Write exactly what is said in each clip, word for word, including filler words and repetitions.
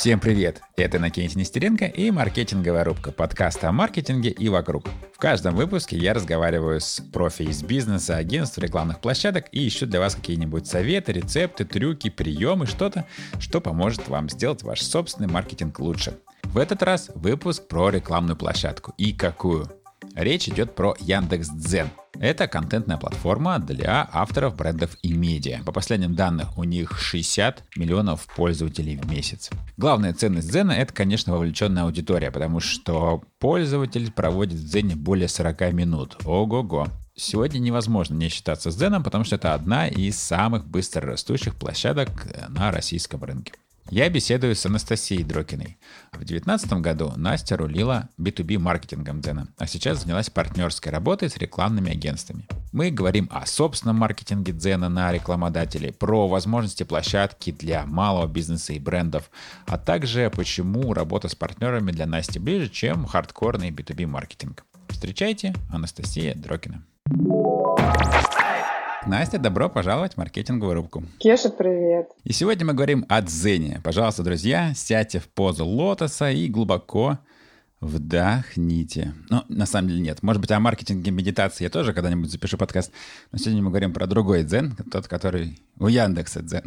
Всем привет! Это Иннокентий Нестеренко и «Маркетинговая рубка» — подкаст о маркетинге и вокруг. В каждом выпуске я разговариваю с профи из бизнеса, агентств, рекламных площадок и ищу для вас какие-нибудь советы, рецепты, трюки, приемы, что-то, что поможет вам сделать ваш собственный маркетинг лучше. В этот раз выпуск про рекламную площадку. И какую? Речь идет про Яндекс.Дзен. Это контентная платформа для авторов, брендов и медиа. По последним данным, у них шестьдесят миллионов пользователей в месяц. Главная ценность Дзена — это, конечно, вовлеченная аудитория, потому что пользователь проводит в Дзене более сорок минут. Ого-го! Сегодня невозможно не считаться с Дзеном, потому что это одна из самых быстрорастущих площадок на российском рынке. Я беседую с Анастасией Дрокиной. В две тысячи девятнадцатом году Настя рулила би ту би маркетингом Дзена, а сейчас занялась партнерской работой с рекламными агентствами. Мы говорим о собственном маркетинге Дзена на рекламодателей, про возможности площадки для малого бизнеса и брендов, а также почему работа с партнерами для Насти ближе, чем хардкорный би ту би маркетинг. Встречайте, Анастасия Дрокина. Настя, добро пожаловать в маркетинговую рубку. Кеша, привет. И сегодня мы говорим о Дзене. Пожалуйста, друзья, сядьте в позу лотоса и глубоко вдохните. Ну, на самом деле нет. Может быть, о маркетинге медитации я тоже когда-нибудь запишу подкаст. Но сегодня мы говорим про другой Дзен, тот, который у Яндекса Дзен.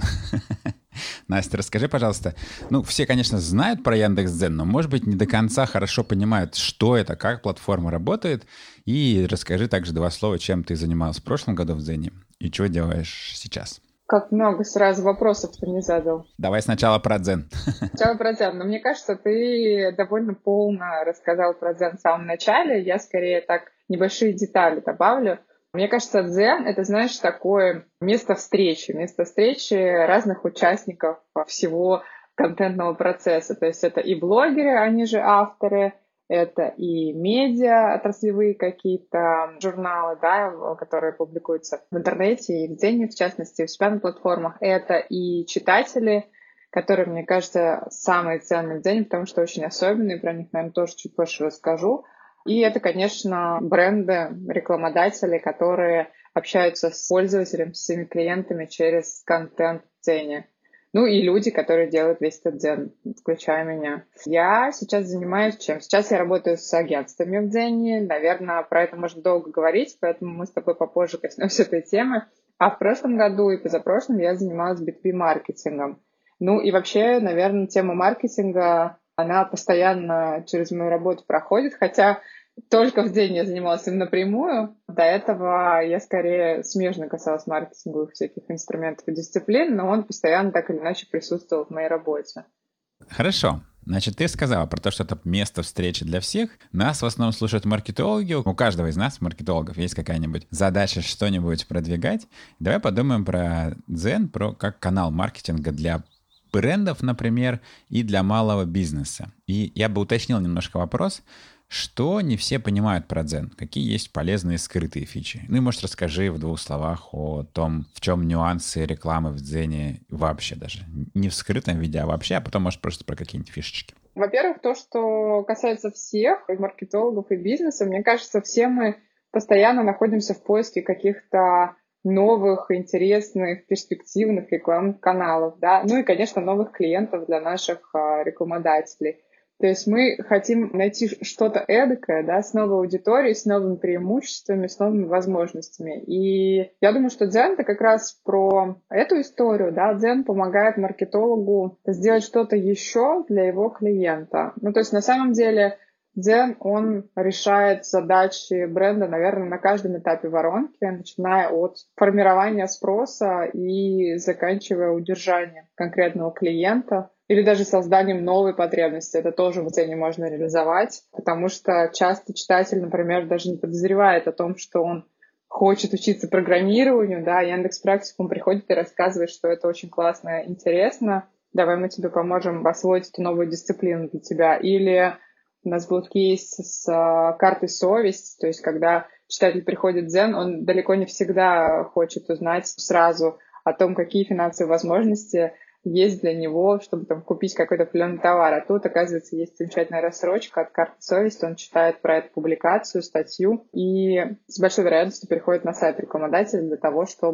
Настя, расскажи, пожалуйста. Ну, все, конечно, знают про Яндекс.Дзен, но, может быть, не до конца хорошо понимают, что это, как платформа работает. И расскажи также два слова, чем ты занималась в прошлом году в Дзене и что делаешь сейчас. Как много сразу вопросов ты мне задал. Давай сначала про Дзен. Сначала про Дзен. Но мне кажется, ты довольно полно рассказал про Дзен в самом начале. Я скорее так небольшие детали добавлю. Мне кажется, Дзен — это, знаешь, такое место встречи, место встречи разных участников всего контентного процесса. То есть это и блогеры, они же авторы, это и медиа, отраслевые какие-то журналы, да, которые публикуются в интернете и в Дзене, в частности, у себя на платформах. Это и читатели, которые, мне кажется, самые ценные в Дзене, потому что очень особенные, про них, наверное, тоже чуть позже расскажу. И это, конечно, бренды, рекламодатели, которые общаются с пользователем, с своими клиентами через контент в Дзене. Ну и люди, которые делают весь этот Дзен, включая меня. Я сейчас занимаюсь чем? Сейчас я работаю с агентствами в Дзене. Наверное, про это можно долго говорить, поэтому мы с тобой попозже коснемся этой темы. А в прошлом году и позапрошлом я занималась би ту би маркетингом. Ну и вообще, наверное, тема маркетинга, она постоянно через мою работу проходит, хотя только в Дзене я занималась им напрямую. До этого я скорее смежно касалась маркетинговых всяких инструментов и дисциплин, но он постоянно так или иначе присутствовал в моей работе. Хорошо. Значит, ты сказала про то, что это место встречи для всех. Нас в основном слушают маркетологи. У каждого из нас, маркетологов, есть какая-нибудь задача что-нибудь продвигать. Давай подумаем про Дзен, про как канал маркетинга для брендов, например, и для малого бизнеса. И я бы уточнил немножко вопрос. Что не все понимают про Дзен? Какие есть полезные скрытые фичи? Ну и, может, расскажи в двух словах о том, в чем нюансы рекламы в Дзене вообще даже. Не в скрытом виде, а вообще, а потом, может, просто про какие-нибудь фишечки. Во-первых, то, что касается всех, и маркетологов, и бизнеса, мне кажется, все мы постоянно находимся в поиске каких-то новых, интересных, перспективных рекламных каналов, да, ну и, конечно, новых клиентов для наших а, рекламодателей. То есть мы хотим найти что-то эдакое, да, с новой аудиторией, с новыми преимуществами, с новыми возможностями. И я думаю, что Дзен — это как раз про эту историю, да. Дзен помогает маркетологу сделать что-то еще для его клиента. Ну, то есть на самом деле Дзен, он решает задачи бренда, наверное, на каждом этапе воронки, начиная от формирования спроса и заканчивая удержанием конкретного клиента или даже созданием новой потребности. Это тоже в Дзене можно реализовать, потому что часто читатель, например, даже не подозревает о том, что он хочет учиться программированию, да, Яндекс.Практикум приходит и рассказывает, что это очень классно и интересно, давай мы тебе поможем освоить эту новую дисциплину для тебя. Или у нас был кейс с а, картой совесть, то есть когда читатель приходит в Дзен, он далеко не всегда хочет узнать сразу о том, какие финансовые возможности есть для него, чтобы там купить какой-то определенный товар. А тут, оказывается, есть замечательная рассрочка от карты совести. Он читает про эту публикацию, статью и с большой вероятностью переходит на сайт рекламодателя для того, чтобы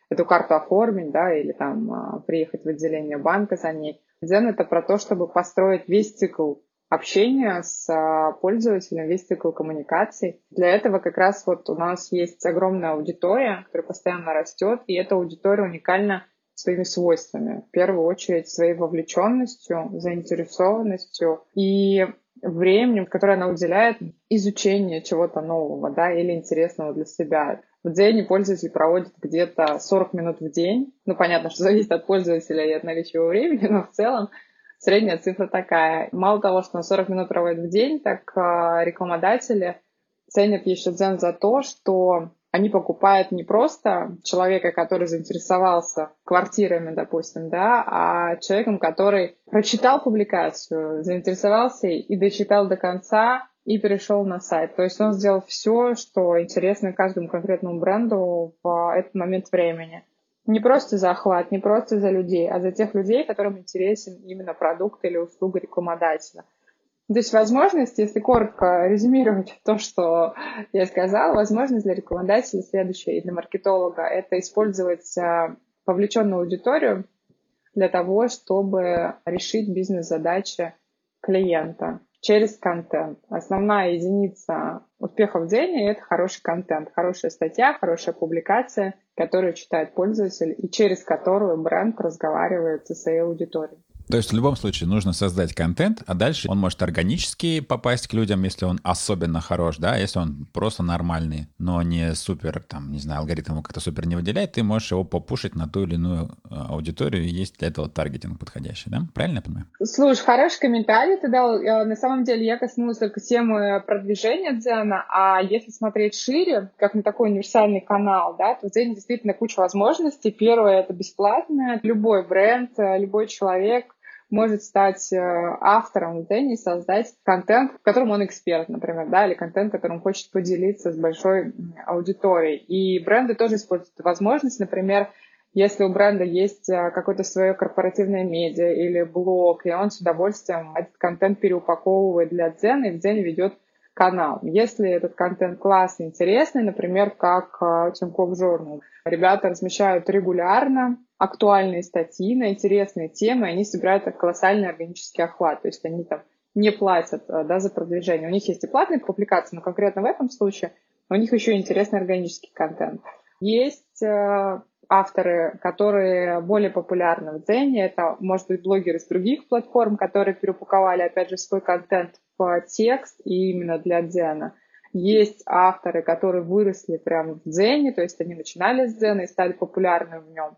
эту карту оформить, да, или там приехать в отделение банка за ней. Дзен — это про то, чтобы построить весь цикл общения с пользователем, весь цикл коммуникаций. Для этого как раз вот у нас есть огромная аудитория, которая постоянно растет, и эта аудитория уникальна своими свойствами. В первую очередь своей вовлеченностью, заинтересованностью и временем, которое она уделяет изучению чего-то нового, да, или интересного для себя. В Дзене пользователь проводит где-то сорок минут в день. Ну, понятно, что зависит от пользователя и от наличия его времени, но в целом средняя цифра такая. Мало того, что он сорок минут проводит в день, так рекламодатели ценят еще Дзен за то, что они покупают не просто человека, который заинтересовался квартирами, допустим, да, а человеком, который прочитал публикацию, заинтересовался и дочитал до конца, и перешел на сайт. То есть он сделал все, что интересно каждому конкретному бренду в этот момент времени. Не просто за охват, не просто за людей, а за тех людей, которым интересен именно продукт или услуга рекламодателя. То есть возможность, если коротко резюмировать то, что я сказала, возможность для рекламодателя следующая и для маркетолога — это использовать вовлеченную аудиторию для того, чтобы решить бизнес-задачи клиента через контент. Основная единица успеха в Дзене — это хороший контент, хорошая статья, хорошая публикация, которую читает пользователь и через которую бренд разговаривает со своей аудиторией. То есть в любом случае нужно создать контент, а дальше он может органически попасть к людям, если он особенно хорош, да, если он просто нормальный, но не супер, там, не знаю, алгоритм его как-то супер не выделяет, ты можешь его попушить на ту или иную аудиторию, и есть для этого таргетинг подходящий, да? Правильно я понимаю? Слушай, хороший комментарий ты дал. На самом деле я коснулась только темы продвижения Дзена, а если смотреть шире, как на такой универсальный канал, да, то в Дзене действительно куча возможностей. Первое — это бесплатно. Любой бренд, любой человек может стать автором в Дзене и создать контент, в котором он эксперт, например, да, или контент, которым хочет поделиться с большой аудиторией. И бренды тоже используют эту возможность. Например, если у бренда есть какое-то свое корпоративное медиа или блог, и он с удовольствием этот контент переупаковывает для Дзена и в Дзене ведет канал. Если этот контент классный, интересный, например, как Тинькофф Journal, ребята размещают регулярно актуальные статьи на интересные темы, они собирают колоссальный органический охват, то есть они там не платят, да, за продвижение. У них есть и платные публикации, но конкретно в этом случае у них еще интересный органический контент. Есть э, авторы, которые более популярны в Дзене, это, может быть, блогеры с других платформ, которые переупаковали, опять же, свой контент в текст и именно для Дзена. Есть авторы, которые выросли прямо в Дзене, то есть они начинали с Дзена и стали популярны в нем.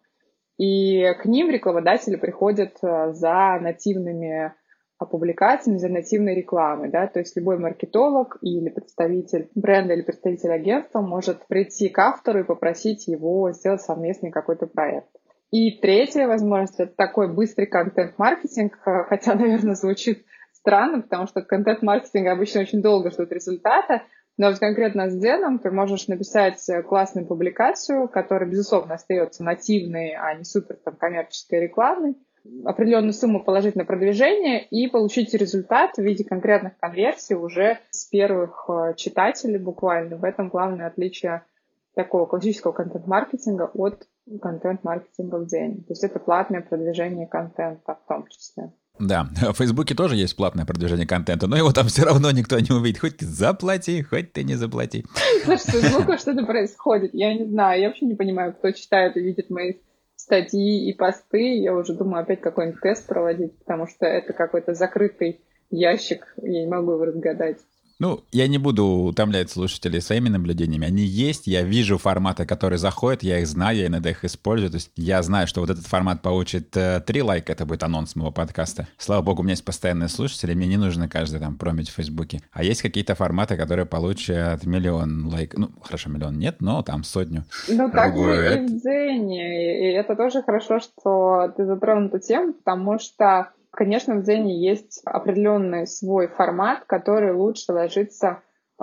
И к ним рекламодатели приходят за нативными публикациями, за нативной рекламой. Да? То есть любой маркетолог или представитель бренда или представитель агентства может прийти к автору и попросить его сделать совместный какой-то проект. И третья возможность — это такой быстрый контент-маркетинг, хотя, наверное, звучит странно, потому что контент-маркетинг обычно очень долго ждут результата. Но вот конкретно с Дзеном ты можешь написать классную публикацию, которая, безусловно, остается нативной, а не супер там, коммерческой, рекламной, определенную сумму положить на продвижение и получить результат в виде конкретных конверсий уже с первых читателей буквально. В этом главное отличие такого классического контент-маркетинга от контент-маркетинга в Дзене. То есть это платное продвижение контента в том числе. Да, в Фейсбуке тоже есть платное продвижение контента, но его там все равно никто не увидит. Хоть ты заплати, хоть ты не заплати. Слушай, с Фейсбуком что-то происходит. Я не знаю, я вообще не понимаю, кто читает и видит мои статьи и посты. Я уже думаю опять какой-нибудь тест проводить, потому что это какой-то закрытый ящик, я не могу его разгадать. Ну, я не буду утомлять слушателей своими наблюдениями. Они есть, я вижу форматы, которые заходят, я их знаю, я иногда их использую. То есть я знаю, что вот этот формат получит э, три лайка, это будет анонс моего подкаста. Слава богу, у меня есть постоянные слушатели, мне не нужно каждый там промить в Фейсбуке. А есть какие-то форматы, которые получат миллион лайков. Ну, хорошо, миллион нет, но там сотню. Ну, так же и в Дзене. И это тоже хорошо, что ты затронул эту тему, потому что конечно, в Дзене есть определенный свой формат, который лучше ложится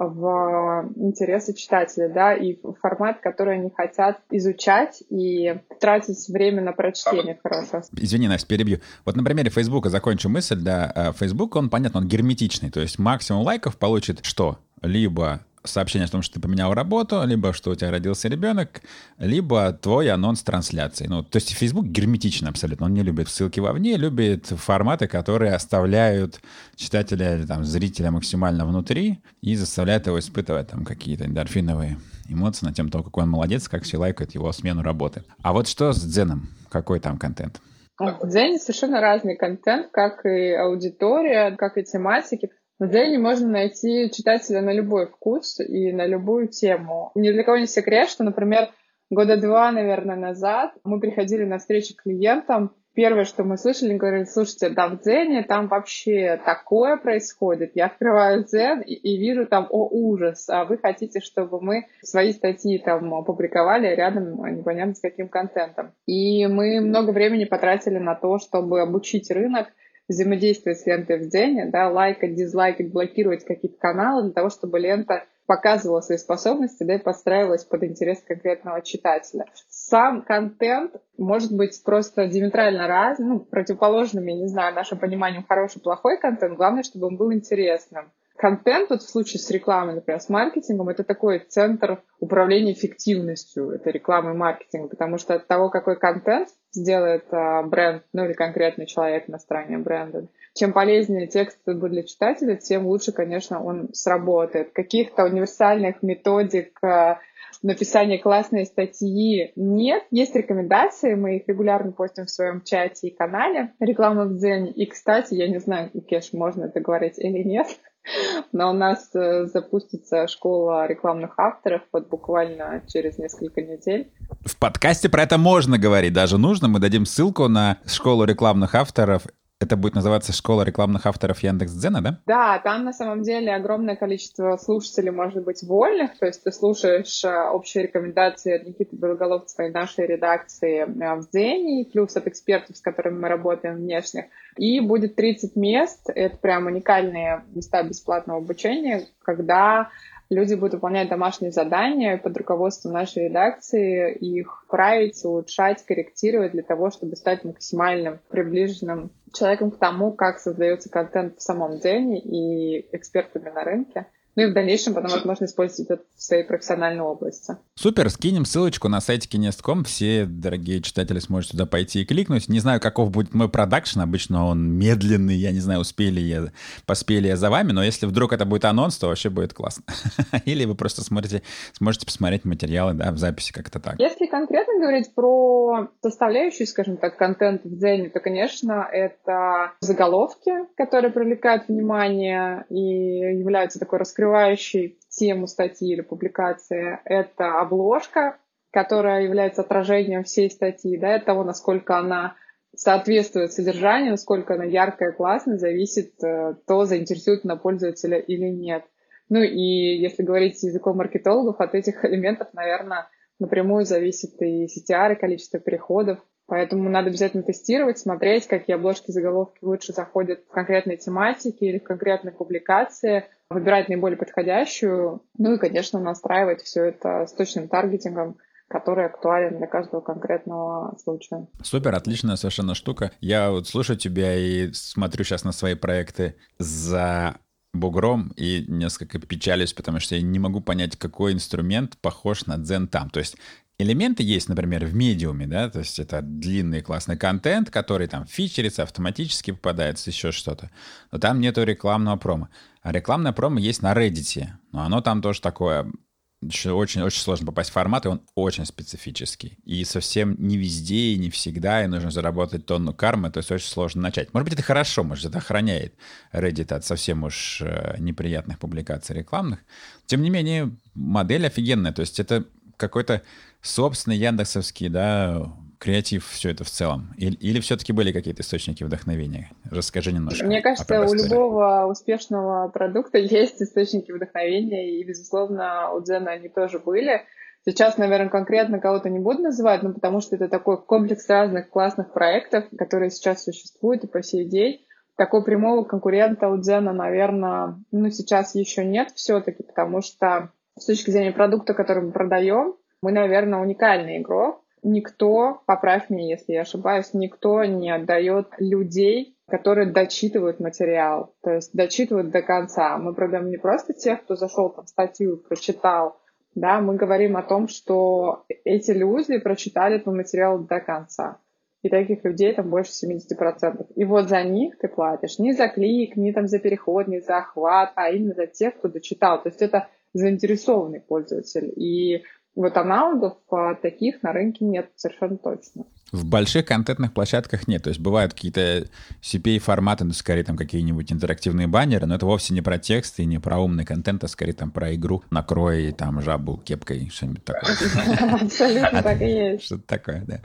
в интересы читателя, да, и формат, который они хотят изучать и тратить время на прочтение хорошо. Извини, Настя, перебью. Вот на примере Фейсбука закончу мысль, да, Фейсбук, он, понятно, он герметичный, то есть максимум лайков получит что? Либо сообщение о том, что ты поменял работу, либо что у тебя родился ребенок, либо твой анонс трансляции. Ну, то есть Facebook герметичен абсолютно. Он не любит ссылки вовне, любит форматы, которые оставляют читателя или там, зрителя максимально внутри и заставляют его испытывать там какие-то эндорфиновые эмоции на тему того, какой он молодец, как все лайкают его смену работы. А вот что с Дзеном? Какой там контент? В Дзене совершенно разный контент, как и аудитория, как и тематики. В Дзене можно найти читателя на любой вкус и на любую тему. Ни для кого не секрет, что, например, года два, наверное, назад мы приходили на встречи к клиентам. Первое, что мы слышали, говорили: слушайте, да, в Дзене там вообще такое происходит. Я открываю Дзен и, и вижу там, о, ужас, а вы хотите, чтобы мы свои статьи там опубликовали рядом непонятно с каким контентом. И мы много времени потратили на то, чтобы обучить рынок взаимодействовать с лентой в Дзене, да, лайкать, дизлайкать, блокировать какие-то каналы для того, чтобы лента показывала свои способности, да, и подстраивалась под интерес конкретного читателя. Сам контент может быть просто диаметрально разным, ну, противоположным, я не знаю, нашим пониманием хороший, плохой контент. Главное, чтобы он был интересным. Контент, вот в случае с рекламой, например, с маркетингом, это такой центр управления эффективностью, это реклама и маркетинг, потому что от того, какой контент сделает а, бренд, ну или конкретный человек на стороне бренда, чем полезнее текст будет для читателя, тем лучше, конечно, он сработает. Каких-то универсальных методик а, написания классной статьи нет. Есть рекомендации, мы их регулярно постим в своем чате и канале «Реклама в Дзене». И, кстати, я не знаю, Кеш, можно это говорить или нет, но у нас э, запустится школа рекламных авторов вот буквально через несколько недель. В подкасте про это можно говорить, даже нужно. Мы дадим ссылку на школу рекламных авторов. Это будет называться «Школа рекламных авторов Яндекс.Дзена», да? Да, там на самом деле огромное количество слушателей может быть вольных, то есть ты слушаешь общие рекомендации от Никиты Белоголовцева и нашей редакции в Дзене, плюс от экспертов, с которыми мы работаем внешних. И будет тридцать мест, это прям уникальные места бесплатного обучения, когда люди будут выполнять домашние задания под руководством нашей редакции, их править, улучшать, корректировать для того, чтобы стать максимальным приближенным человеком к тому, как создается контент в самом Дзене и экспертами на рынке. Ну и в дальнейшем потом возможно использовать это в своей профессиональной области. Супер, скинем ссылочку на сайте кинест точка ком. Все дорогие читатели сможете туда пойти и кликнуть. Не знаю, каков будет мой продакшн. Обычно он медленный. Я не знаю, успели я, поспели я за вами. Но если вдруг это будет анонс, то вообще будет классно. Или вы просто смотрите, сможете посмотреть материалы, да, в записи как-то так. Если конкретно говорить про составляющую, скажем так, контент в Дзене, то, конечно, это заголовки, которые привлекают внимание и являются такой раскрывающей раскрывающей тему статьи или публикации. Это обложка, которая является отражением всей статьи, да, от того, насколько она соответствует содержанию, насколько она яркая и классная, зависит, то заинтересует на пользователя или нет. Ну и если говорить языком маркетологов, от этих элементов, наверное, напрямую зависит и си ти ар, и количество переходов. Поэтому надо обязательно тестировать, смотреть, какие обложки и заголовки лучше заходят в конкретной тематике или в конкретной публикации, выбирать наиболее подходящую, ну и, конечно, настраивать все это с точным таргетингом, который актуален для каждого конкретного случая. Супер, отличная совершенно штука. Я вот слушаю тебя и смотрю сейчас на свои проекты за бугром и несколько печалюсь, потому что я не могу понять, какой инструмент похож на Дзен там. То есть элементы есть, например, в медиуме, да, то есть это длинный классный контент, который там фичерится, автоматически попадается, еще что-то. Но там нету рекламного промо. А рекламное промо есть на Reddit, но оно там тоже такое, очень-очень сложно попасть в формат, и он очень специфический. И совсем не везде и не всегда, и нужно заработать тонну кармы, то есть очень сложно начать. Может быть, это хорошо, может, это охраняет Reddit от совсем уж неприятных публикаций рекламных. Тем не менее, модель офигенная, то есть это какой-то собственный яндексовский, да, креатив, все это в целом? Или, или все-таки были какие-то источники вдохновения? Расскажи немножко. Мне кажется, у любого успешного продукта есть источники вдохновения, и, безусловно, у Дзена они тоже были. Сейчас, наверное, конкретно кого-то не буду называть, но потому что это такой комплекс разных классных проектов, которые сейчас существуют и по сей день. Такого прямого конкурента у Дзена, наверное, ну, сейчас еще нет все-таки, потому что с точки зрения продукта, который мы продаем, мы, наверное, уникальный игрок. Никто, поправь меня, если я ошибаюсь, никто не отдает людей которые дочитывают материал, то есть дочитывают до конца. Мы продаем не просто тех, кто зашел там статью, прочитал, да, мы говорим о том, что эти люди прочитали этот материал до конца. И таких людей там больше семьдесят процентов. И вот за них ты платишь не за клик, не там за переход, не за охват, а именно за тех, кто дочитал. То есть это заинтересованный пользователь. И вот аналогов таких на рынке нет совершенно точно. В больших контентных площадках нет. То есть бывают какие-то си пи эй-форматы, ну, скорее там какие-нибудь интерактивные баннеры, но это вовсе не про текст и не про умный контент, а скорее там про игру «Накрой там жабу кепкой», что-нибудь такое. Абсолютно так и есть. Что-то такое, да.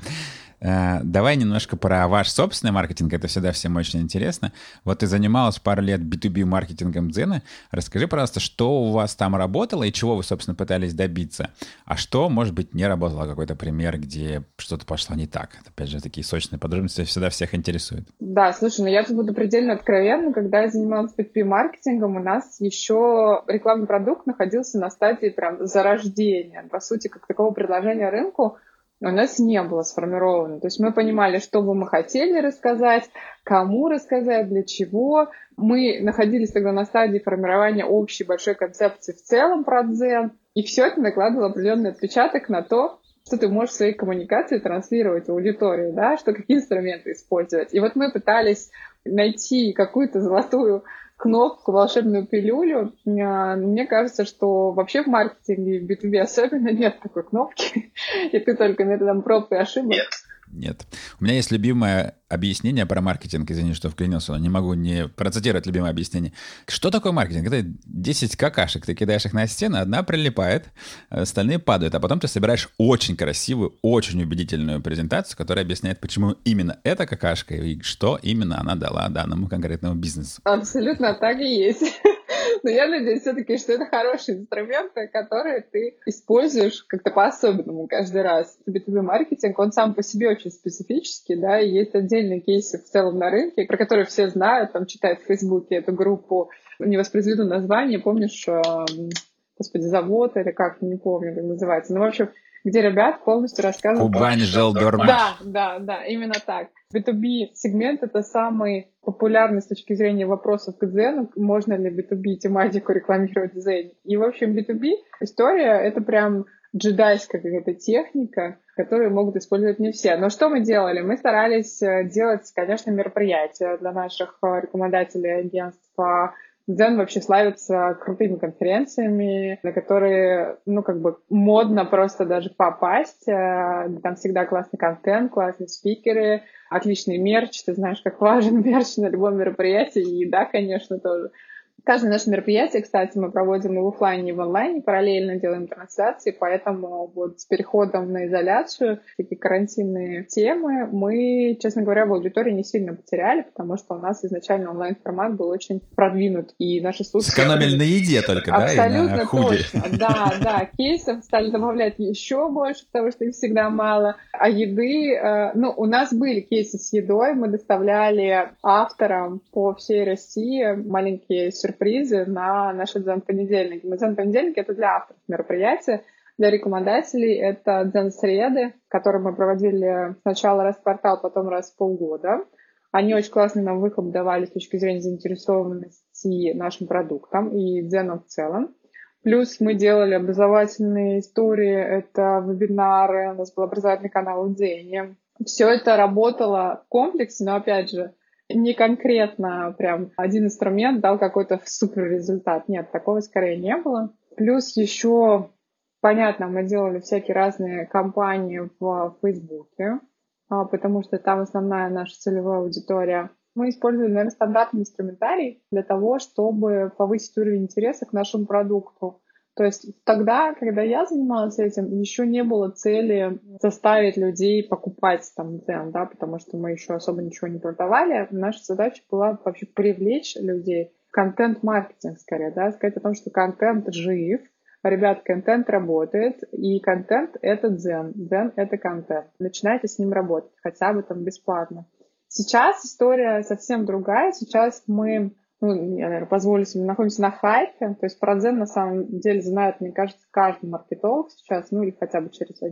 Давай немножко про ваш собственный маркетинг, это всегда всем очень интересно. Вот ты занималась пару лет би ту би маркетингом Дзена. Расскажи, пожалуйста, что у вас там работало и чего вы, собственно, пытались добиться, а что, может быть, не работало, какой-то пример, где что-то пошло не так. Опять же, такие сочные подробности всегда всех интересуют. Да, слушай, ну я тут буду предельно откровенна. Когда я занималась би ту би маркетингом, у нас еще рекламный продукт находился на стадии прям зарождения. По сути, как такого предложения рынку у нас не было сформировано. То есть мы понимали, что бы мы хотели рассказать, кому рассказать, для чего. Мы находились тогда на стадии формирования общей большой концепции в целом про Дзен. И все это накладывало определенный отпечаток на то, что ты можешь в своей коммуникации транслировать в аудиторию, да, что какие инструменты использовать. И вот мы пытались найти какую-то золотую кнопку, волшебную пилюлю. Мне кажется, что вообще в маркетинге, в би ту би особенно, нет такой кнопки, и ты только методом проб и ошибок. Нет. Нет. У меня есть любимое объяснение про маркетинг. Извини, что вклинился, но не могу не процитировать любимое объяснение. Что такое маркетинг? Это десять какашек. Ты кидаешь их на стену, одна прилипает, остальные падают. А потом ты собираешь очень красивую, очень убедительную презентацию, которая объясняет, почему именно эта какашка и что именно она дала данному конкретному бизнесу. Абсолютно так и есть. Но я надеюсь все-таки, что это хорошие инструменты, которые ты используешь как-то по-особенному каждый раз. би ту би-маркетинг, он сам по себе очень специфический, да, и есть отдельные кейсы в целом на рынке, про которые все знают, там, читают в Фейсбуке эту группу, не воспроизведу название, помнишь, господи, завод или как, не помню, как называется. Ну, в общем, где ребят полностью рассказывают... Кубань, Желдормаш. Да, да, да, именно так. би ту би-сегмент — это самый популярный с точки зрения вопросов к Дзену, можно ли би ту би-тематику рекламировать в Дзене. И, в общем, би ту би-история — это прям джедайская какая-то техника, которую могут использовать не все. Но что мы делали? Мы старались делать, конечно, мероприятия для наших рекламодателей агентства. Дзен вообще славится крутыми конференциями, на которые, ну, как бы модно просто даже попасть. Там всегда классный контент, классные спикеры, отличный мерч. Ты знаешь, как важен мерч на любом мероприятии. И да, конечно, тоже. Каждое наше мероприятие, кстати, мы проводим и в офлайне, и в онлайне, параллельно делаем трансляции, поэтому вот с переходом на изоляцию, такие карантинные темы, мы, честно говоря, в аудитории не сильно потеряли, потому что у нас изначально онлайн-формат был очень продвинут, и наши слушатели... Сэкономили на еде только, да? Абсолютно точно, да, да. Кейсов стали добавлять еще больше, потому что их всегда мало. А еды, ну, у нас были кейсы с едой, мы доставляли авторам по всей России маленькие сюрпризы, сюрпризы на наши дзен-понедельники. Мы дзен-понедельники — это для авторов мероприятия, для рекламодателей это дзен-среды, которые мы проводили сначала раз в квартал, потом раз в полгода. Они очень классный нам выхлоп давали с точки зрения заинтересованности нашим продуктам и дзеном в целом. Плюс мы делали образовательные истории, это вебинары, у нас был образовательный канал в Дзене. Все это работало в комплексе, но, опять же, не конкретно прям один инструмент дал какой-то супер результат. Нет, такого скорее не было. Плюс еще, понятно, мы делали всякие разные кампании в Фейсбуке, потому что там основная наша целевая аудитория. Мы использовали, наверное, стандартный инструментарий для того, чтобы повысить уровень интереса к нашему продукту. То есть тогда, когда я занималась этим, еще не было цели заставить людей покупать там Дзен, да, потому что мы еще особо ничего не продавали. Наша задача была вообще привлечь людей. Контент-маркетинг скорее, да, сказать о том, что контент жив, ребят, контент работает, и контент — это Дзен, Дзен — это контент. Начинайте с ним работать, хотя бы там бесплатно. Сейчас история совсем другая. Сейчас мы... ну, я, наверное, позволю себе, находимся на хайпе, то есть про Дзен на самом деле знает, мне кажется, каждый маркетолог сейчас, ну или хотя бы через один.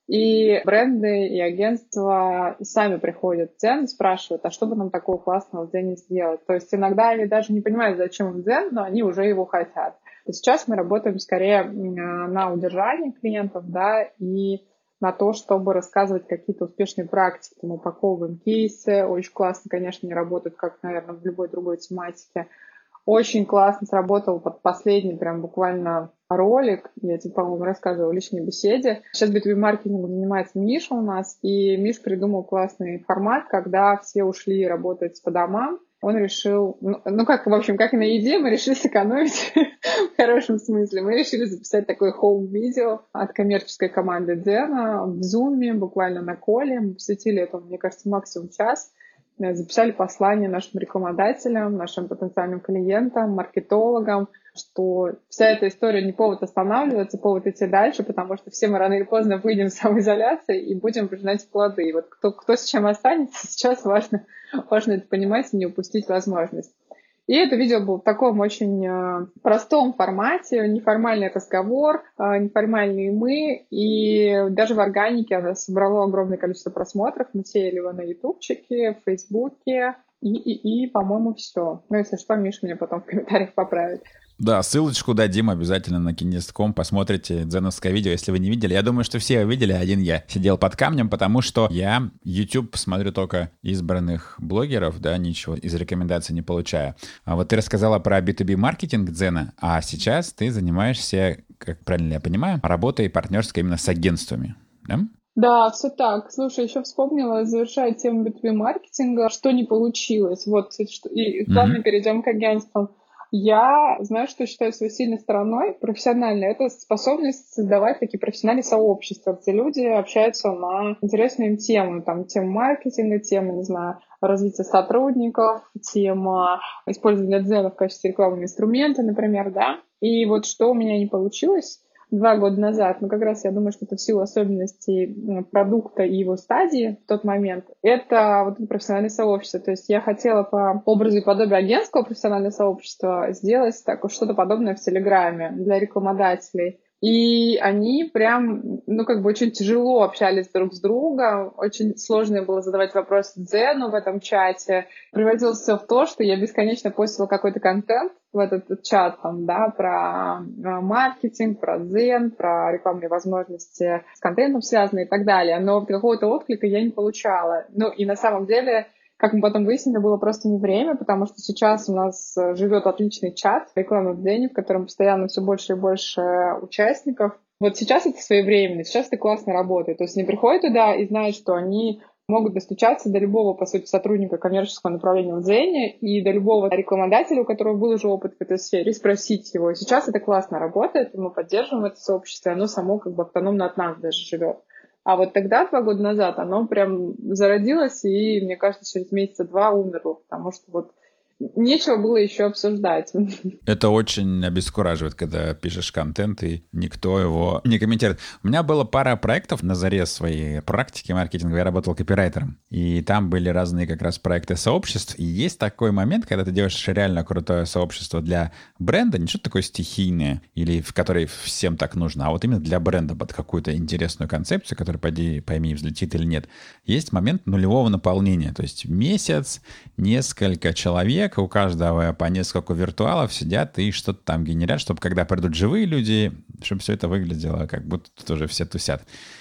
И бренды и агентства сами приходят в Дзен и спрашивают, а что бы нам такого классного в Дзене сделать? То есть иногда они даже не понимают, зачем им Дзен, но они уже его хотят. Сейчас мы работаем скорее на удержание клиентов, да, и на то, чтобы рассказывать какие-то успешные практики. Мы упаковываем кейсы. Очень классно, конечно, не работают, как, наверное, в любой другой тематике. Очень классно сработал под последний прям буквально ролик. Я тебе, по-моему, рассказывала в личной беседе. Сейчас би ту би-маркетингом занимается Миша у нас, и Миш придумал классный формат, когда все ушли работать по домам. Он решил, ну, ну как, в общем, как и на еде, мы решили сэкономить в хорошем смысле. Мы решили записать такое хоум-видео от коммерческой команды Дзена в Зуме, буквально на коле. Мы посвятили этому, мне кажется, максимум час. Записали послание нашим рекламодателям, нашим потенциальным клиентам, маркетологам, что вся эта история не повод останавливаться, повод идти дальше, потому что все мы рано или поздно выйдем из самоизоляции и будем пожинать плоды. И вот кто, кто с чем останется, сейчас важно, важно это понимать и не упустить возможность. И это видео было в таком очень э, простом формате, неформальный разговор, э, неформальные мы, и даже в органике оно собрало огромное количество просмотров, мы сеяли его на ютубчике, в фейсбуке, и, и, и по-моему, все. Ну, если что, Миша меня потом в комментариях поправит. Да, ссылочку дадим обязательно на кинест точка ком, посмотрите дзеновское видео, если вы не видели. Я думаю, что все видели, один я сидел под камнем, потому что я YouTube смотрю только избранных блогеров, да, ничего из рекомендаций не получаю. А вот ты рассказала про би ту би-маркетинг Дзена, а сейчас ты занимаешься, как правильно я понимаю, работой партнерской именно с агентствами, да? Да, все так. Слушай, еще вспомнила, завершая тему би ту би-маркетинга, что не получилось. Вот, что... и ладно, mm-hmm. перейдем к агентствам. Я знаю, что считаю своей сильной стороной профессиональной. Это способность создавать такие профессиональные сообщества, где люди общаются на интересные им темы. Там тема маркетинга, тема, не знаю, развития сотрудников, тема использования Дзена в качестве рекламного инструмента, например, да. И вот что у меня не получилось два года назад, ну, как раз я думаю, что это в силу особенностей продукта и его стадии в тот момент, это вот это профессиональное сообщество. То есть я хотела по образу и подобию агентского профессионального сообщества сделать так, что-то подобное в Телеграме для рекламодателей. И они прям, ну, как бы очень тяжело общались друг с другом, очень сложно было задавать вопросы Дзену в этом чате. Превратилось все в то, что я бесконечно постила какой-то контент в этот чат, там, да, про маркетинг, про Дзен, про рекламные возможности с контентом связанные и так далее. Но какого-то отклика я не получала. Ну, и на самом деле... Как мы потом выяснили, было просто не время, потому что сейчас у нас живет отличный чат рекламы в Дзене, в котором постоянно все больше и больше участников. Вот сейчас это своевременно, сейчас это классно работает. То есть они приходят туда и знают, что они могут достучаться до любого, по сути, сотрудника коммерческого направления в Дзене и до любого рекламодателя, у которого был уже опыт в этой сфере, и спросить его. И сейчас это классно работает, и мы поддерживаем это сообщество, и оно само как бы автономно от нас даже живет. А вот тогда, два года назад, оно прям зародилось, и, мне кажется, через месяца два умерло, потому что вот нечего было еще обсуждать. Это очень обескураживает, когда пишешь контент, и никто его не комментирует. У меня было пара проектов на заре своей практики маркетинга. Я работал копирайтером, и там были разные как раз проекты сообществ. И есть такой момент, когда ты делаешь реально крутое сообщество для бренда, не что-то такое стихийное, или в которой всем так нужно, а вот именно для бренда под какую-то интересную концепцию, которая, пойди, пойми, взлетит или нет. Есть момент нулевого наполнения. То есть месяц, несколько человек, у каждого по несколько виртуалов сидят и что-то там генерят, чтобы когда придут живые люди, чтобы все это выглядело, как будто тут уже все тусят.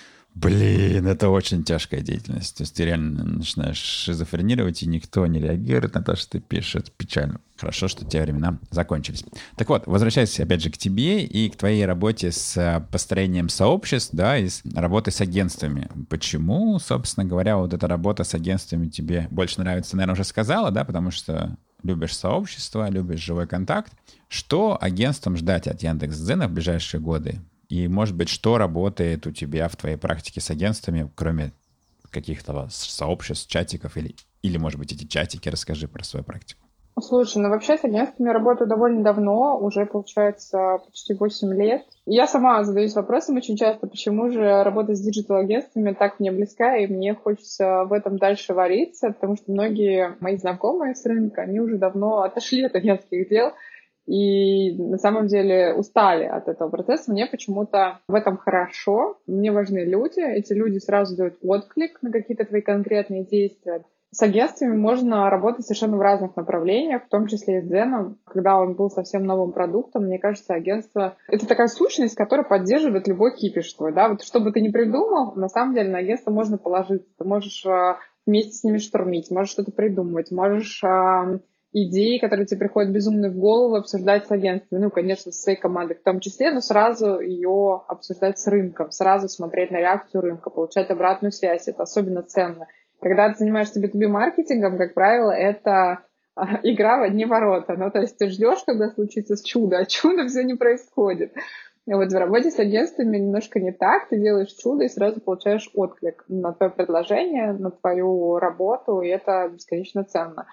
Блин, это очень тяжкая деятельность. То есть ты реально начинаешь шизофренировать, и никто не реагирует на то, что ты пишешь. Это печально. Хорошо, что те времена закончились. Так вот, возвращаясь опять же к тебе и к твоей работе с построением сообществ, да, и с работой с агентствами. Почему, собственно говоря, вот эта работа с агентствами тебе больше нравится? Наверное, уже сказала, да, потому что любишь сообщество, любишь живой контакт. Что агентствам ждать от Яндекс.Дзена в ближайшие годы? И, может быть, что работает у тебя в твоей практике с агентствами, кроме каких-то сообществ, чатиков или, или, может быть, эти чатики? Расскажи про свою практику. Слушай, ну вообще с агентствами работаю довольно давно, уже, получается, почти восемь лет. Я сама задаюсь вопросом очень часто, почему же работа с диджитал-агентствами так мне близка, и мне хочется в этом дальше вариться, потому что многие мои знакомые с рынка, они уже давно отошли от агентских дел, и на самом деле устали от этого процесса. Мне почему-то в этом хорошо. Мне важны люди. Эти люди сразу дают отклик на какие-то твои конкретные действия. С агентствами можно работать совершенно в разных направлениях, в том числе и с Дзеном. Когда он был совсем новым продуктом, мне кажется, агентство — это такая сущность, которая поддерживает любой кипиш твой. Да? Вот что бы ты ни придумал, на самом деле на агентство можно положиться. Ты можешь вместе с ними штурмить, можешь что-то придумывать, можешь идеи, которые тебе приходят безумно в голову, обсуждать с агентством. Ну, конечно, со своей командой в том числе, но сразу ее обсуждать с рынком, сразу смотреть на реакцию рынка, получать обратную связь. Это особенно ценно. Когда ты занимаешься би ту би-маркетингом, как правило, это игра в одни ворота. Ну, то есть ты ждешь, когда случится чудо, а чудо все не происходит. И вот в работе с агентствами немножко не так. Ты делаешь чудо и сразу получаешь отклик на твое предложение, на твою работу, и это бесконечно ценно.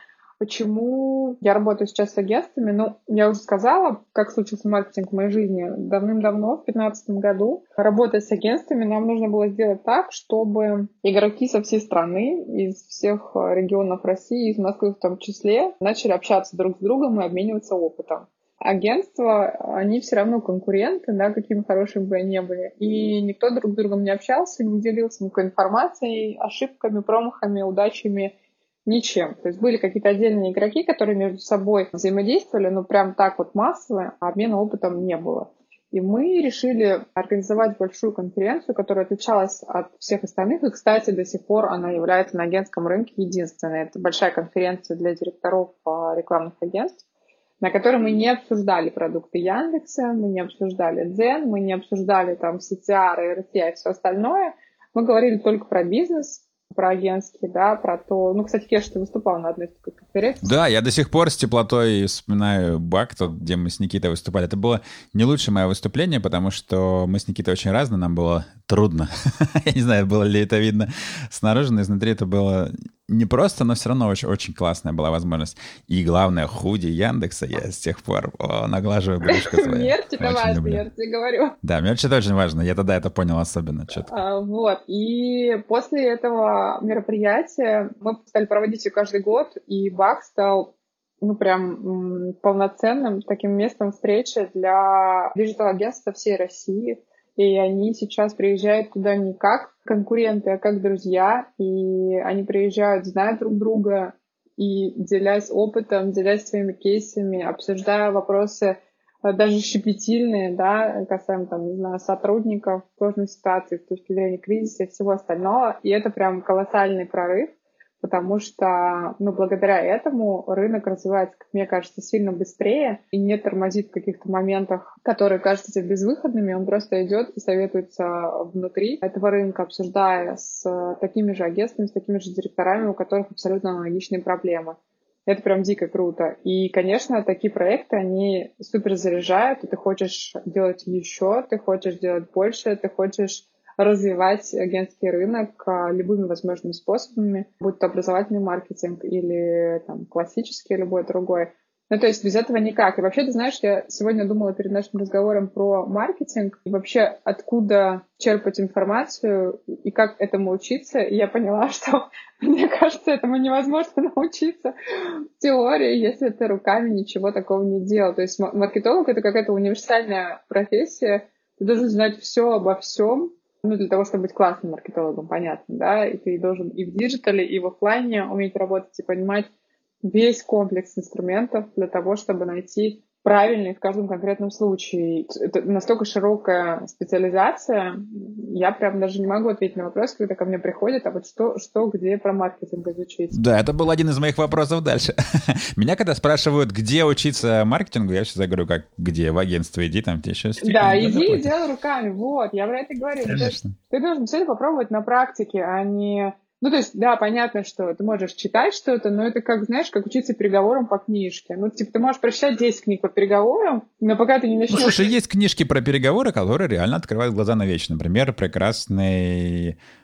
Почему я работаю сейчас с агентствами? Ну, я уже сказала, как случился маркетинг в моей жизни. Давным-давно, в две тысячи пятнадцатом году, работая с агентствами, нам нужно было сделать так, чтобы игроки со всей страны, из всех регионов России, из Москвы в том числе, начали общаться друг с другом и обмениваться опытом. Агентства, они все равно конкуренты, да, какими хорошими бы они ни были. И никто друг с другом не общался, не делился никакой информацией, ошибками, промахами, удачами, ничем. То есть были какие-то отдельные игроки, которые между собой взаимодействовали, но прям так вот массово, а обмена опытом не было. И мы решили организовать большую конференцию, которая отличалась от всех остальных. И, кстати, до сих пор она является на агентском рынке единственной. Это большая конференция для директоров рекламных агентств, на которой мы не обсуждали продукты Яндекса, мы не обсуждали Дзен, мы не обсуждали там си ти ар, эр эс и все остальное. Мы говорили только про бизнес, про агентский, да, про то... Ну, кстати, Кеш, ты выступал на одной из таких конференций. Да, я до сих пор с теплотой вспоминаю БАК, тот, где мы с Никитой выступали. Это было не лучшее мое выступление, потому что мы с Никитой очень разные, нам было трудно. Я не знаю, было ли это видно снаружи, но изнутри это было непросто, но все равно очень, очень классная была возможность. И главное, худи Яндекса я с тех пор о, наглаживаю брюшко свое. Мерч — это важно, я тебе говорю. Да, мерч — это очень важно. Я тогда это понял особенно четко. А, вот. И после этого мероприятия мы стали проводить ее каждый год, и БАК стал ну, прям м, полноценным таким местом встречи для диджитал-агентств со всей России. И они сейчас приезжают туда не как конкуренты, а как друзья. И они приезжают, знают друг друга и делясь опытом, делясь своими кейсами, обсуждая вопросы даже щепетильные, да, касаемо, там, не знаю, сотрудников, сложной ситуации с точки зрения кризиса и всего остального. И это прям колоссальный прорыв, потому что, ну, благодаря этому рынок развивается, как мне кажется, сильно быстрее и не тормозит в каких-то моментах, которые кажутся тебе безвыходными. Он просто идет и советуется внутри этого рынка, обсуждая с такими же агентствами, с такими же директорами, у которых абсолютно аналогичные проблемы. Это прям дико круто. И, конечно, такие проекты, они супер заряжают, и ты хочешь делать еще, ты хочешь делать больше, ты хочешь развивать агентский рынок любыми возможными способами, будь то образовательный маркетинг или там, классический, любой другой. Ну, то есть без этого никак. И вообще, ты знаешь, я сегодня думала перед нашим разговором про маркетинг, и вообще откуда черпать информацию и как этому учиться. И я поняла, что, мне кажется, этому невозможно научиться в теории, если ты руками ничего такого не делал. То есть маркетолог — это какая-то универсальная профессия. Ты должен знать все обо всем, ну, для того, чтобы быть классным маркетологом, понятно, да, и ты должен и в диджитале, и в офлайне уметь работать и понимать весь комплекс инструментов для того, чтобы найти правильный в каждом конкретном случае. Это настолько широкая специализация, я прям даже не могу ответить на вопрос, когда ко мне приходят, а вот что, что где про маркетинг изучить. Да, это был один из моих вопросов дальше. Меня когда спрашивают, где учиться маркетингу, я всегда говорю, как где, в агентство иди, там тебе еще стикеры. Да, иди и делай руками, вот, я про это говорю. Конечно. Ты должен все это попробовать на практике, а не... Ну, то есть, да, понятно, что ты можешь читать что-то, но это как, знаешь, как учиться переговорам по книжке. Ну, типа, ты можешь прочитать десять книг по переговорам, но пока ты не начнешь... Ну, слушай, есть книжки про переговоры, которые реально открывают глаза на вещи. Например, прекрасный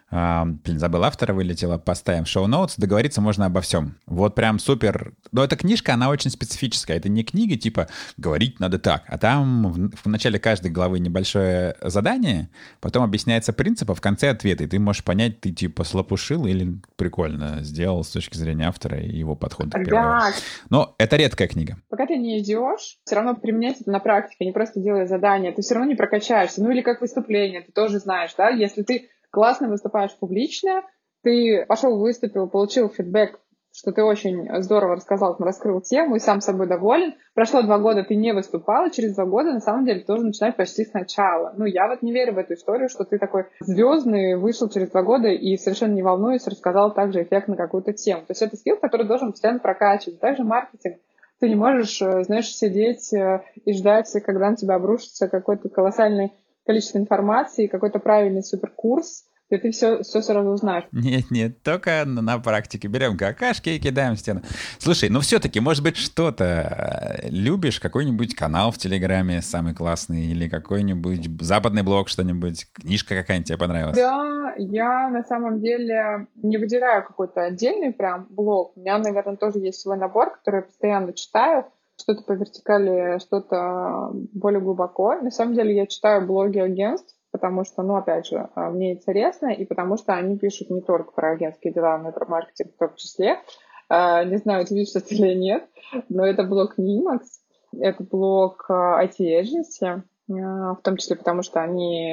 А, блин, забыл автора, вылетела, поставим в шоу-ноутс. Договориться можно обо всем. Вот прям супер. Но эта книжка, она очень специфическая. Это не книга типа «говорить надо так», а там в, в начале каждой главы небольшое задание, потом объясняется принцип, а в конце ответ. И ты можешь понять, ты типа слопушил или прикольно сделал с точки зрения автора и его подхода к переговору. Но это редкая книга. Пока ты не идешь, все равно применять это на практике, не просто делая задания. Ты все равно не прокачаешься. Ну или как выступление, ты тоже знаешь, да, если ты классно выступаешь публично, ты пошел, выступил, получил фидбэк, что ты очень здорово рассказал, раскрыл тему и сам собой доволен. Прошло два года, ты не выступал, и через два года, на самом деле, тоже начинать почти сначала. Ну, я вот не верю в эту историю, что ты такой звездный, вышел через два года и совершенно не волнуясь, рассказал также эффектно какую-то тему. То есть это скилл, который должен постоянно прокачивать. Также маркетинг. Ты не можешь, знаешь, сидеть и ждать, когда на тебя обрушится какое-то колоссальное количество информации, какой-то правильный суперкурс, и ты все, все сразу узнаешь. Нет, нет, только на, на практике. Берем какашки и кидаем в стену. Слушай, ну все-таки, может быть, что-то любишь? Какой-нибудь канал в Телеграме самый классный? Или какой-нибудь западный блог, что-нибудь? Книжка какая-нибудь тебе понравилась? Да, я на самом деле не выделяю какой-то отдельный прям блог. У меня, наверное, тоже есть свой набор, который я постоянно читаю. Что-то по вертикали, что-то более глубоко. На самом деле я читаю блоги агентств, потому что, ну, опять же, мне интересно, и потому что они пишут не только про агентские дела, но и про маркетинг в том числе. Не знаю, ты видишь это или нет, но это блог Nimax, это блог ай ти-agency, в том числе потому что они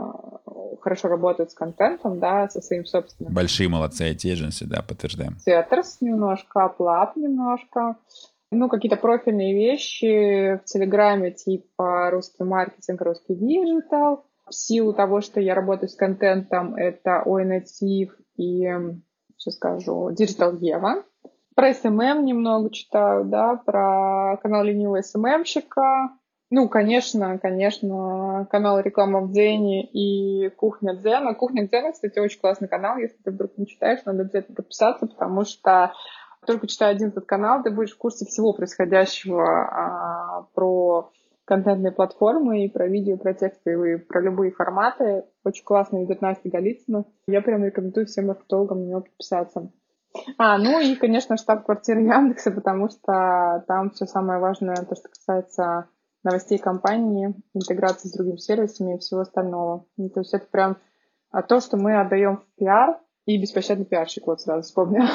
хорошо работают с контентом, да, со своим собственным. Большие молодцы, ай ти-agency, да, подтверждаем. Theaters немножко, Uplab немножко. Ну, какие-то профильные вещи в Телеграме, типа русский маркетинг, русский диджитал. В силу того, что я работаю с контентом, это ОНТИВ и, сейчас скажу, Digital Ева. Про эс эм эм немного читаю, да, про канал ленивого эс эм эм-щика. Ну, конечно, конечно, канал «Реклама в Дзене» и «Кухня Дзена». «Кухня Дзена», кстати, очень классный канал. Если ты вдруг не читаешь, надо обязательно подписаться, потому что только читая один этот канал, ты будешь в курсе всего происходящего а, про контентные платформы, и про видео, про тексты, и про любые форматы. Очень классно ведет Настя Голицына. Я прям рекомендую всем маркетологам на него подписаться. А, ну и, конечно, штаб-квартира Яндекса, потому что там все самое важное, то, что касается новостей компании, интеграции с другими сервисами и всего остального. Ну, то есть это прям то, что мы отдаем в пиар, и беспощадный пиарщик, вот сразу вспомнил.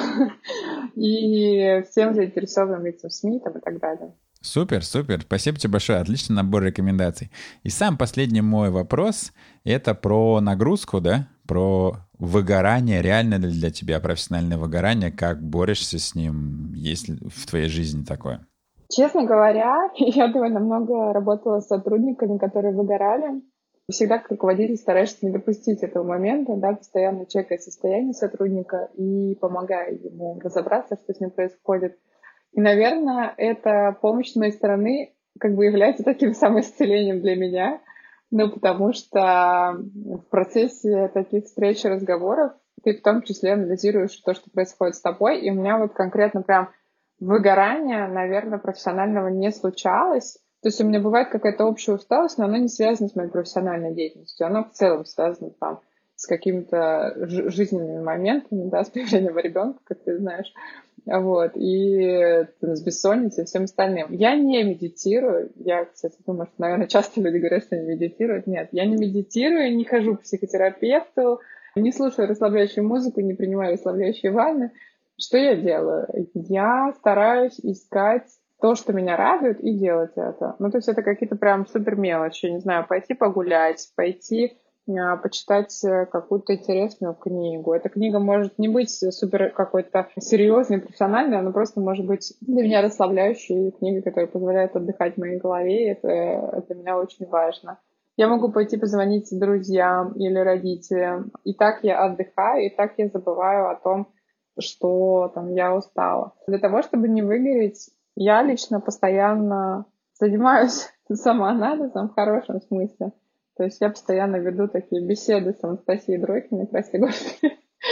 И всем заинтересованным лицам СМИ там, и так далее. Супер, супер. Спасибо тебе большое. Отличный набор рекомендаций. И сам последний мой вопрос — это про нагрузку, да? Про выгорание. Реально ли для тебя профессиональное выгорание? Как борешься с ним? Есть ли в твоей жизни такое? Честно говоря, я довольно много работала с сотрудниками, которые выгорали. Всегда как руководитель стараешься не допустить этого момента, да, постоянно чекая состояние сотрудника и помогая ему разобраться, что с ним происходит. И, наверное, эта помощь с моей стороны как бы является таким самоисцелением для меня, ну, потому что в процессе таких встреч и разговоров ты в том числе анализируешь то, что происходит с тобой, и у меня вот конкретно прям выгорания, наверное, профессионального не случалось. То есть у меня бывает какая-то общая усталость, но она не связана с моей профессиональной деятельностью. Она в целом связана там с какими-то ж- жизненными моментами, да, с появлением ребенка, как ты знаешь, вот, и там, с бессонницей и всем остальным. Я не медитирую. Я, кстати, думаю, что, наверное, часто люди говорят, что они медитируют. Нет, я не медитирую, не хожу к психотерапевту, не слушаю расслабляющую музыку, не принимаю расслабляющие ванны. Что я делаю? Я стараюсь искать то, что меня радует, и делать это. Ну, то есть это какие-то прям супер мелочи. Не знаю, пойти погулять, пойти а, почитать какую-то интересную книгу. Эта книга может не быть супер какой-то серьезной, профессиональной, она просто может быть для меня расслабляющей книгой, которая позволяет отдыхать в моей голове, и это, это для меня очень важно. Я могу пойти позвонить друзьям или родителям, и так я отдыхаю, и так я забываю о том, что там я устала. Для того, чтобы не выгореть, я лично постоянно занимаюсь самоанализом в хорошем смысле. То есть я постоянно веду такие беседы с Анастасией Дройкиной, прости господи,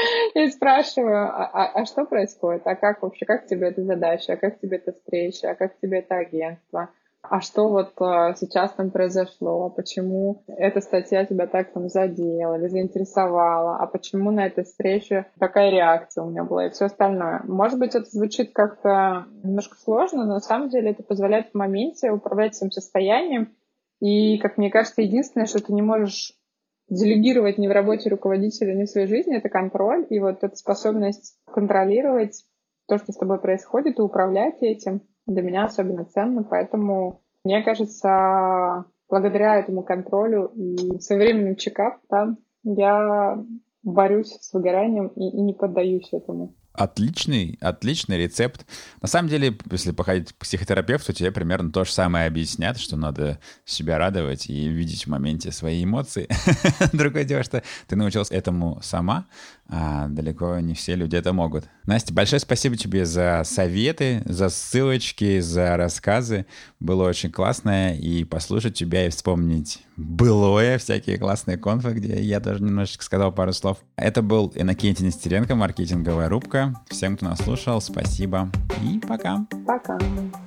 и спрашиваю, а, а, а что происходит, а как вообще, как тебе эта задача, а как тебе эта встреча, а как тебе это агентство, а что вот а, сейчас там произошло, почему эта статья тебя так там задела или заинтересовала, а почему на этой встрече такая реакция у меня была и все остальное. Может быть, это звучит как-то немножко сложно, но на самом деле это позволяет в моменте управлять своим состоянием. И, как мне кажется, единственное, что ты не можешь делегировать ни в работе руководителя, ни в своей жизни, это контроль. И вот эта способность контролировать то, что с тобой происходит, и управлять этим, для меня особенно ценно. Поэтому, мне кажется, благодаря этому контролю и своевременным чекапам я борюсь с выгоранием и, и не поддаюсь этому. Отличный, отличный рецепт. На самом деле, если походить к психотерапевту, тебе примерно то же самое объяснят, что надо себя радовать и видеть в моменте свои эмоции. Другое дело, что ты научилась этому сама, а далеко не все люди это могут. Настя, большое спасибо тебе за советы, за ссылочки, за рассказы. Было очень классно и послушать тебя, и вспомнить былое, всякие классные конфы, где я даже немножечко сказал пару слов. Это был Иннокентий Нестеренко, маркетинговая рубка. Всем, кто нас слушал, спасибо и пока. Пока.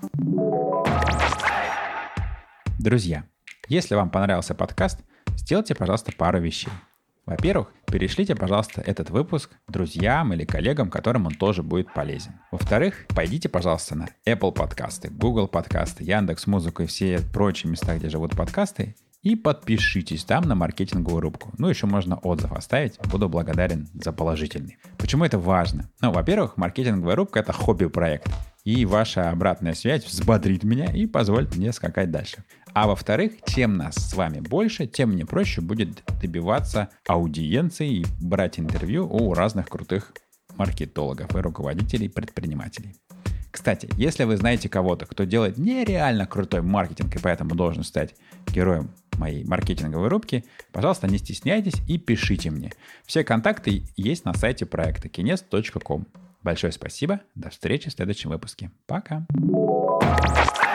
Друзья, если вам понравился подкаст, сделайте, пожалуйста, пару вещей. Во-первых, перешлите, пожалуйста, этот выпуск друзьям или коллегам, которым он тоже будет полезен. Во-вторых, пойдите, пожалуйста, на Apple подкасты, Google подкасты, Яндекс.Музыку и все прочие места, где живут подкасты, и подпишитесь там на маркетинговую рубку. Ну, еще можно отзыв оставить. Буду благодарен за положительный. Почему это важно? Ну, во-первых, маркетинговая рубка — это хобби-проект. И ваша обратная связь взбодрит меня и позволит мне скакать дальше. А во-вторых, чем нас с вами больше, тем мне проще будет добиваться аудиенции и брать интервью у разных крутых маркетологов и руководителей предпринимателей. Кстати, если вы знаете кого-то, кто делает нереально крутой маркетинг и поэтому должен стать героем моей маркетинговой рубки, пожалуйста, не стесняйтесь и пишите мне. Все контакты есть на сайте проекта kinest точка ком. Большое спасибо. До встречи в следующем выпуске. Пока.